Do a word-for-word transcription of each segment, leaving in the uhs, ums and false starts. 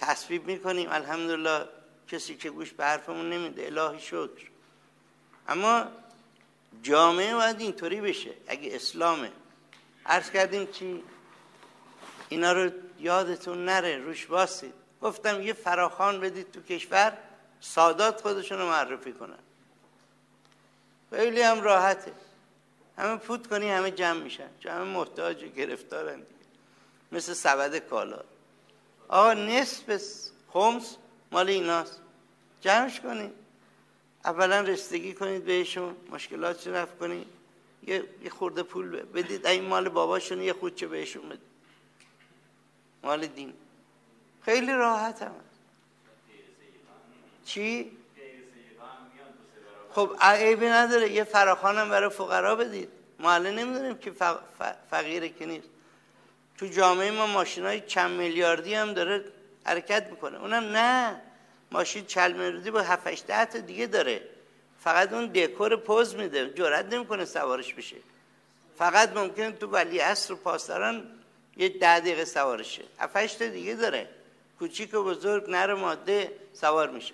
تصویب میکنیم، الحمدلله کسی که گوش به حرفمون نمیده، الهی شکر. اما جامعه باید اینطوری بشه. اگه اسلامه، عرض کردیم چی؟ اینا رو یادتون نره، روش باسید. گفتم یه فراخوان بدید تو کشور، سادات خودشون رو معرفی کنن، خیلی هم راحته. همه پود کنی همه جمع میشن، چون همه محتاج و گرفتارن دیگه. مثل سبد کالا. آقا نصف خمس مال ایناست، جمعش کنید. اولا رسیدگی کنید بهشون، مشکلاتشون رفع کنید، یه یه خورده پول بدید. این مال باباشون یه خودچه بهشون بدید، مال دین. خیلی راحت هم. چی؟ خب عیبی نداره، یه فراخوانم برای فقرا بدید. ما الان نمیدونیم که فقیره که نیست. تو جامعه ما ماشینای چند میلیاردی هم داره حرکت میکنه. اونم نه، ماشین چند میلیاردی با هفت هشت ده تا دیگه داره، فقط اون دکور پوز میده، جرئت نمیکنه سوارش بشه. فقط ممکنه تو ولیعصر و پاسداران یه ده دقیقه سوارشه. هفت هشت تا دیگه داره، کوچیک و بزرگ، نر و ماده سوار میشه.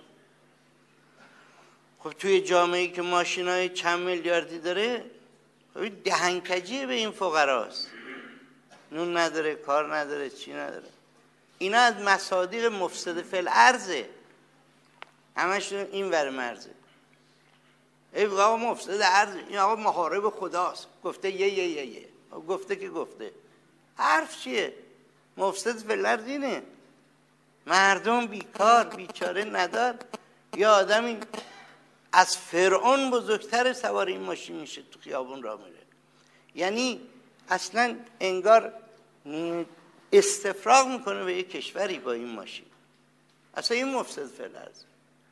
خب توی جامعه‌ای که ماشینای چند میلیاردی داره، خب دهنکجی به این فقراست. نون نداره، کار نداره، چی نداره. اینا از مصادیق مفسد فی الارضه، همشون این ور مرزه. ای آقا مفسد ارض، این آقا محارب خداست، گفته یه یه یه یه گفته که گفته. حرف چیه؟ مفسد فی الارض اینه. مردم بیکار بیچاره ندار. یا آدمی از فرعون بزرگتر سوار این ماشین میشه، تو خیابون راه میره. یعنی اصلا انگار استفراغ میکنه به یک کشوری با این ماشین. اصلا این مفسد فی الارض.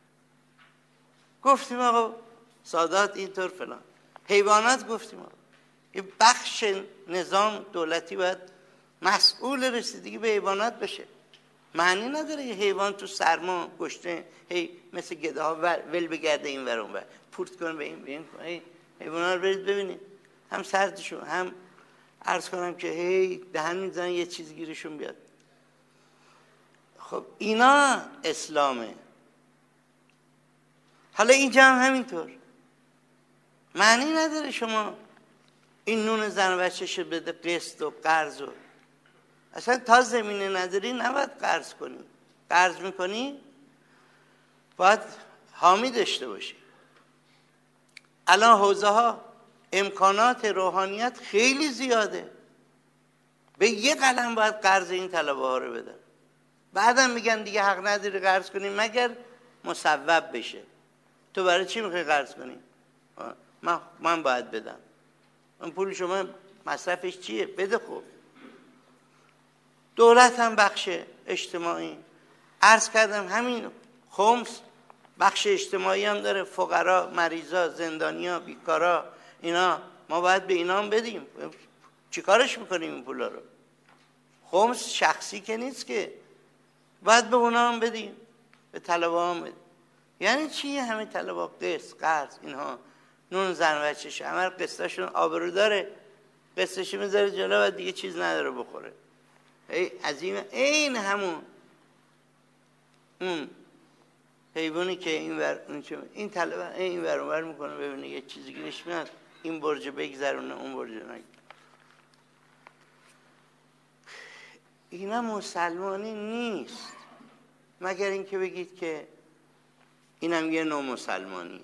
گفتیم آقا سادات اینطور فلان. حیوانات گفتیم آقا یه بخش نظام دولتی باید مسئول رسیدگی به حیوانات بشه. معنی نداره یه حیوان تو سرما گشته هی مثل گده ها ول بگرده این ور اون ور، پورت کنه به این به این کنه. حیوانات رو برید ببینید، هم سردشون، هم عرض کنم که هی دهن میزنن یه چیز گیرشون بیاد. خب اینا اسلامه. حالا اینجا هم همینطور. معنی نداره شما این نون زن و بچه‌شو بده قسط و قرض و اصلا تا زمینه نداری نباید قرض کنی. قرض میکنی باید حامی داشته باشی. الان حوزه ها امکانات روحانیت خیلی زیاده، به یه قلم باید قرض این طلبه ها رو بدن. بعدم میگن دیگه حق نداری قرض کنی مگر مصوب بشه. تو برای چی میخوای قرض کنی؟ من من باید بدم. اون پول شما مصرفش چیه؟ بده. خوب دولت هم بخش اجتماعی، عرض کردم همین خمس بخش اجتماعی هم داره. فقرا، مریضا، زندانیا، بیکارا، اینا ما باید به اینا هم بدیم. چیکارش میکنیم این پولا رو؟ خمس شخصی که نیست که، باید به اونا هم بدیم، به طلبه هم بدیم. یعنی چی همه طلبه؟ قسط، قرض، اینها نون زن بچه‌ش همه قسطاشون آبرو داره، قسطش میذاره جلو و دیگه چیز نداره بخوره. ای عظیم. این همون اون حیوانی که این ور این طلبه این ور اونور میکنه، ببینه یه چیزی گیرش میاد، این برج بگذرونه اون برج نگذرونه. اینا مسلمانی نیست، مگر اینکه بگید که اینم یه نوع مسلمانیه.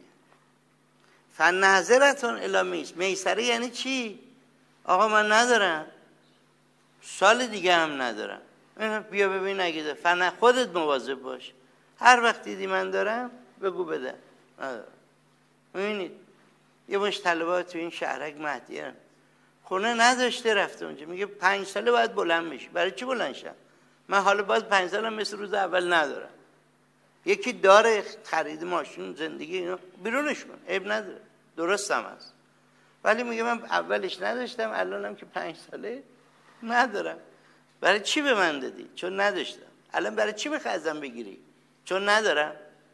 فنظرتون الی میسر. میسره یعنی چی؟ آقا من ندارم، سال دیگه هم ندارم، بیا ببین نگیده. فن خودت مواظب باش، هر وقت دیدی من دارم بگو بده. ندارم. ببینید یه مش طلبه تو این شهرک مهدیه خونه نداشته، رفته اونجا، میگه پنج ساله باید بلند بشی. برای چی بلند شم؟ من حالا باز پنج سالم مثل روز اول ندارم. یکی داره خرید ماشین زندگی اینا بیرونش کن، عیب نداره، درست هم هست. ولی میگه من اولش نداشتم، الانم که پنج ساله ندارم. برای چی به من دادی؟ چون نداشتم. الان برای چی میخوای ازم بگیری؟ چون ندارم.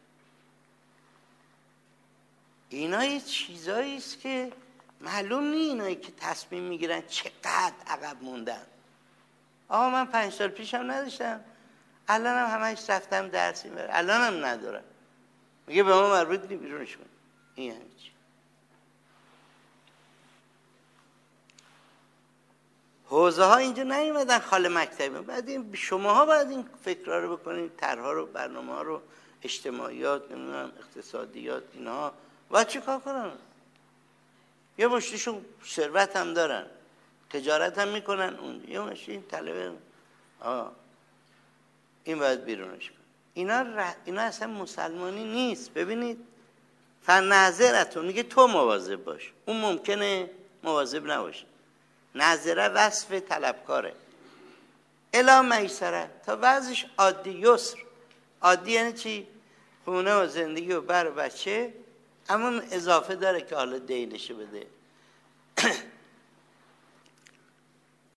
اینا یه چیزایی است که معلوم نیست. اینایی که تصمیم میگیرن چقدر عقب موندن. آقا من پنج سال پیشم نداشتم، الان هم همش رفتم درسی میبرم، الان هم ندارم، میگه به ما مربوط نیست بیرونش کن. این یعنی چی؟ حوزه ها اینجا نیومدن خاله مکتبی، بعد این شماها باید این فکرها رو بکنید، طرح‌ها رو، برنامه ها رو، اجتماعیات، نمیدونم اقتصادیات، اینها باید چی کار کنن؟ یه مشتیشون ثروت هم دارن، تجارت هم میکنن، اون یه مشتی این طلبه آه این باید بیرونش کن. اینا ر... اینا اصلا مسلمانی نیست. ببینید فنظرتون میگه تو مواظب باش، اون ممکنه مواظب نباشه. نظره وصف طلبکاره، الا میسره، تا وضعش عادی یسر. عادی یعنی چی؟ خونه و زندگی و بر و بچه، اما اضافه داره که حالا دینشو بده.